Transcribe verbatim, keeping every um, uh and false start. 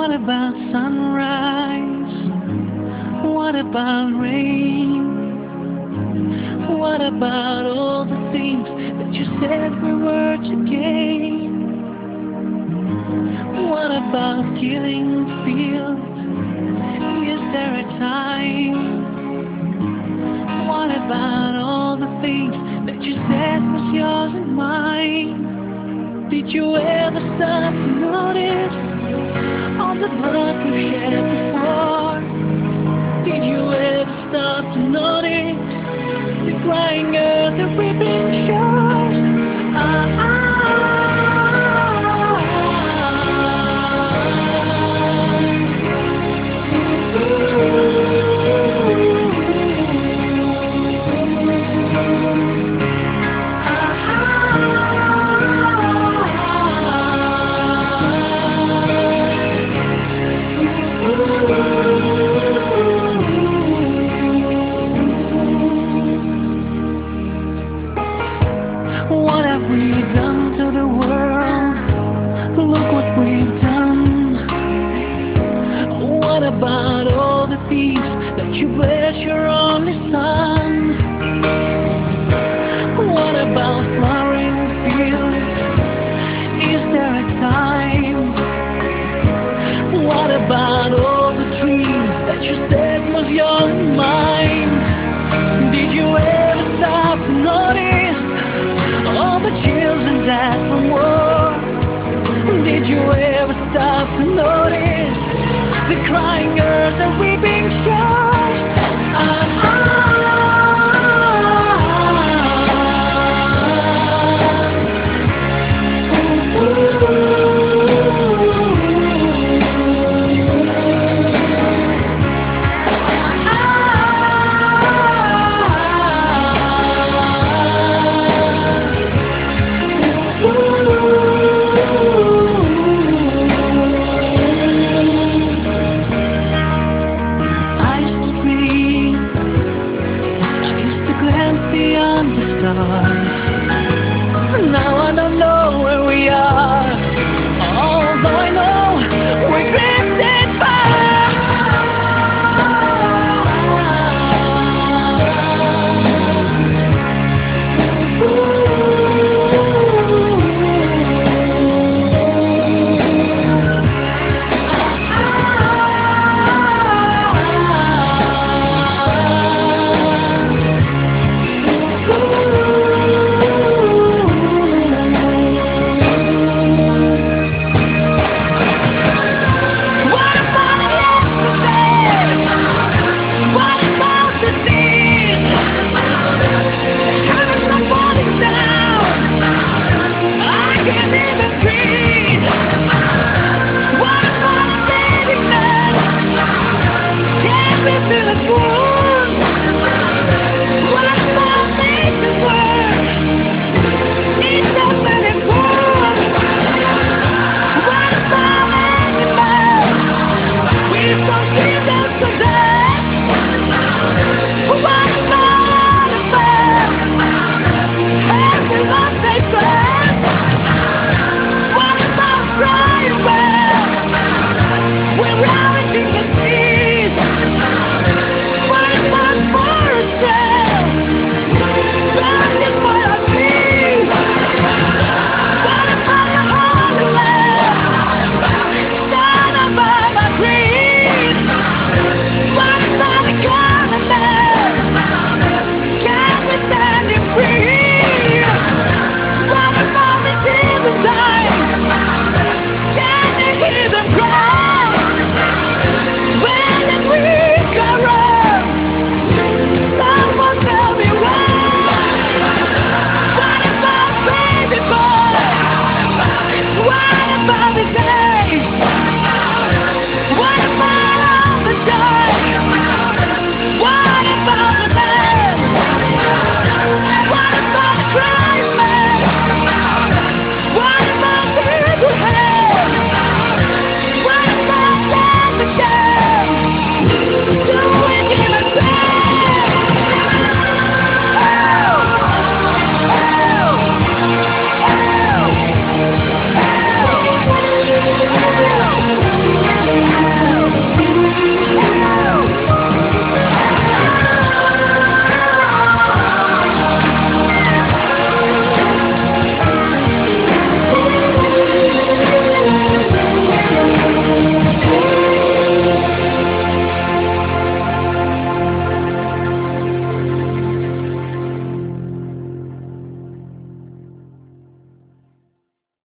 What about sunrise? What about rain? What about all the things that you said we were to gain? What about killing the field? Is there a time? What about all the things that you said was yours and mine? Did you ever stop to notice all the blood we've shed before? Did you ever stop to notice the crying earth, the weeping shores? Ah, what have we done to the world? Look what we've done. What about all the thieves that you bless your only son? What about flowering the fields? Is there a time? What about all the trees that you said was yours and mine? Did you ever stop to notice all the children died from war? Did you ever stop to notice the crying earth and weeping